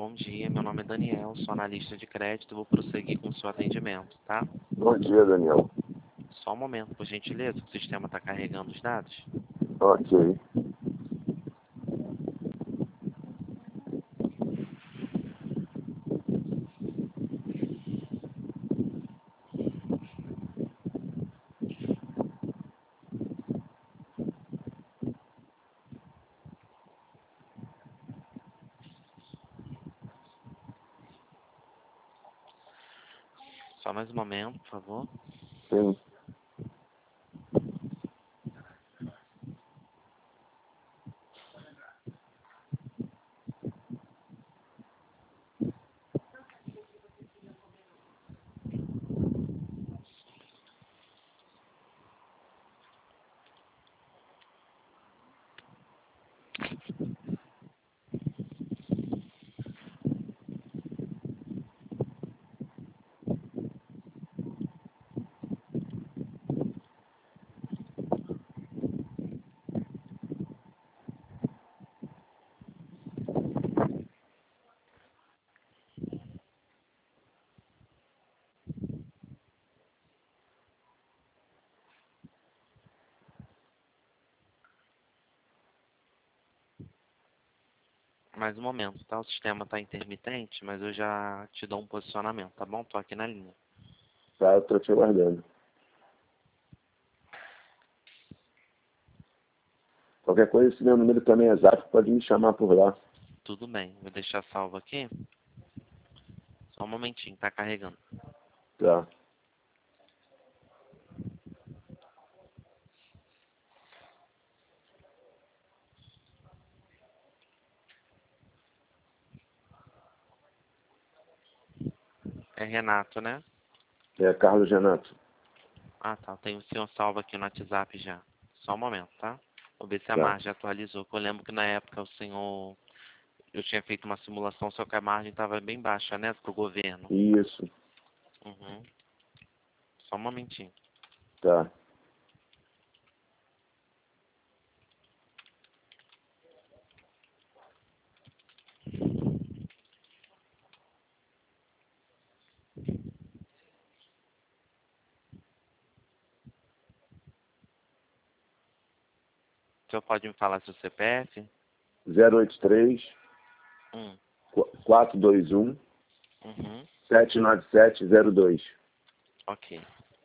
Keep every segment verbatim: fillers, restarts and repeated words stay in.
bom dia. Meu nome é Daniel, sou analista de crédito. Vou prosseguir com o seu atendimento, tá? Bom dia, Daniel. Só um momento, por gentileza, o sistema está carregando os dados. Ok. Só mais um momento, por favor. Sim. Mais um momento, tá? O sistema está intermitente, mas eu já te dou um posicionamento, tá bom? Tô aqui na linha. Tá, eu tô te aguardando. Qualquer coisa, esse meu número também é exato, pode me chamar por lá. Tudo bem, vou deixar salvo aqui. Só um momentinho, tá carregando. Tá. É Renato, né? É Carlos Renato. Ah, tá. Tem o senhor salvo aqui no WhatsApp já. Só um momento, tá? Vou ver se a Tá. margem atualizou. Que eu lembro que na época o senhor... Eu tinha feito uma simulação, só que a margem estava bem baixa, né? Pro governo. Isso. Uhum. Só um momentinho. Tá. O senhor pode me falar seu C P F? zero oito três, Hum. quatro dois um, Uhum. sete nove sete zero dois. Ok.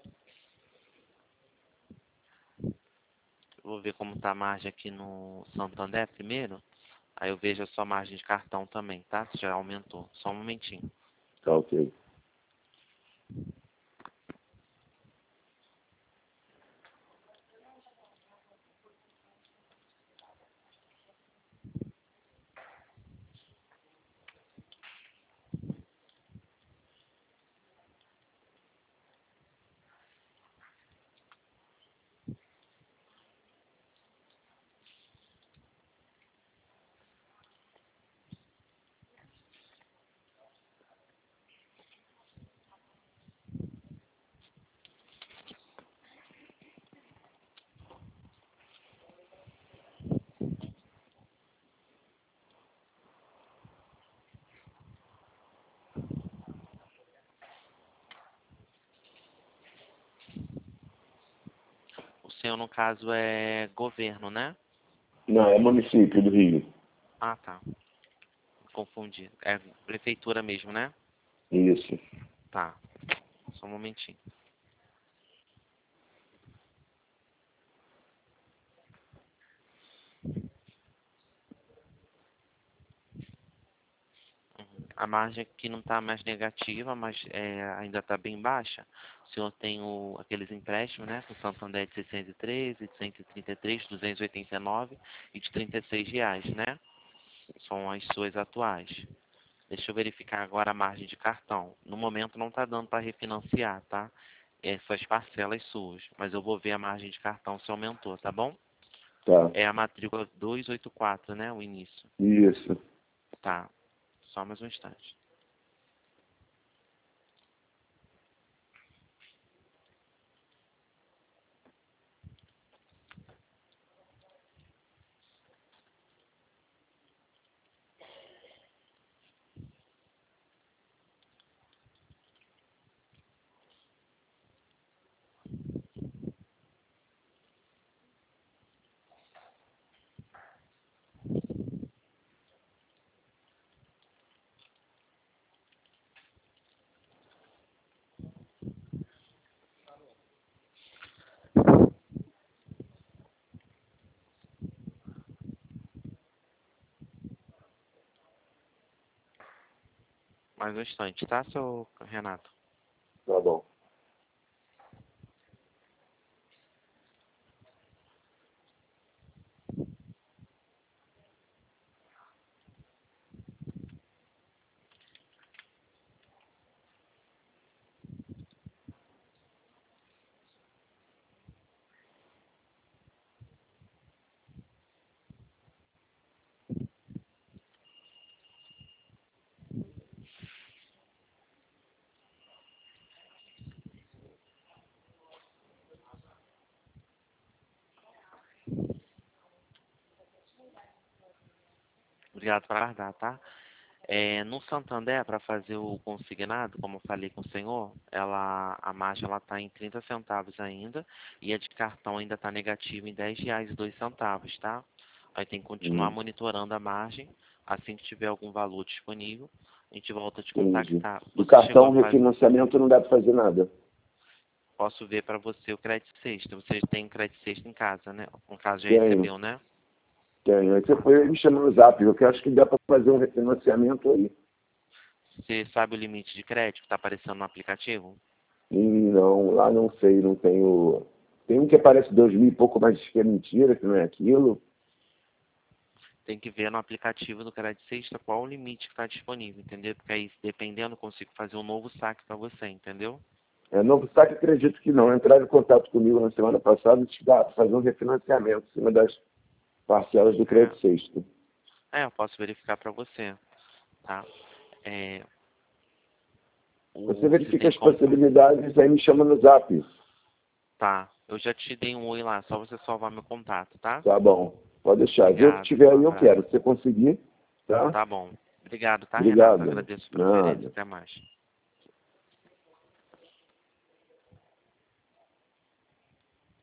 Eu vou ver como tá a margem aqui no Santander primeiro. Aí eu vejo a sua margem de cartão também, tá? Se já aumentou. Só um momentinho. Tá ok. O senhor, no caso, é governo, né? Não, é município do Rio. Ah, tá. Confundi. É prefeitura mesmo, né? Isso. Tá. Só um momentinho. A margem aqui não está mais negativa, mas é, ainda está bem baixa. O senhor tem o, aqueles empréstimos, né? Com o Santander de seiscentos e treze, de cento e trinta e três, duzentos e oitenta e nove e de trinta e seis reais, né? São as suas atuais. Deixa eu verificar agora a margem de cartão. No momento não está dando para refinanciar, tá? Essas parcelas suas. Mas eu vou ver a margem de cartão se aumentou, tá bom? Tá. É a matrícula duzentos e oitenta e quatro, né? O início. Isso. Tá. Só mais um instante. Mais um instante, tá, seu Renato? Tá bom. Obrigado por aguardar, tá? É, no Santander, para fazer o consignado, como eu falei com o senhor, ela, a margem ela está em trinta centavos ainda, e a de cartão ainda está negativa em dez reais e dois centavos, tá? Aí tem que continuar Hum, monitorando a margem. Assim que tiver algum valor disponível, a gente volta a te entendi. contactar. Do Você chegou cartão a fazer... refinanciamento não dá para fazer nada. Posso ver para você o crédito sexta. Você tem crédito sexta em casa, né? No caso, já Tenho, recebeu, né? tenho. Aí você foi me chamando no zap, eu que acho que dá para fazer um refinanciamento aí. Você sabe o limite de crédito que está aparecendo no aplicativo? E não, lá não sei, não tenho. Tem um que aparece dois mil e pouco, mas que é mentira, que não é aquilo. Tem que ver no aplicativo do Crédito Sexta qual o limite que está disponível, entendeu? Porque aí, dependendo, eu consigo fazer um novo saque para você, entendeu? É, novo saque, acredito que não. Entraram em contato comigo na semana passada e te dá para fazer um refinanciamento em cima das parcelas do É, crédito sexto. é eu posso verificar para você, tá? É, Você o, você verifica tem as como... possibilidades, aí me chama no zap. Tá, eu já te dei um oi lá, só você salvar meu contato, tá? Tá bom, pode deixar. Vê o que Obrigado, tiver um aí, eu abraço. quero. Se você conseguir, tá? Tá bom. Obrigado, tá, Renato? Obrigado. Agradeço a preferência. Nada. Até mais.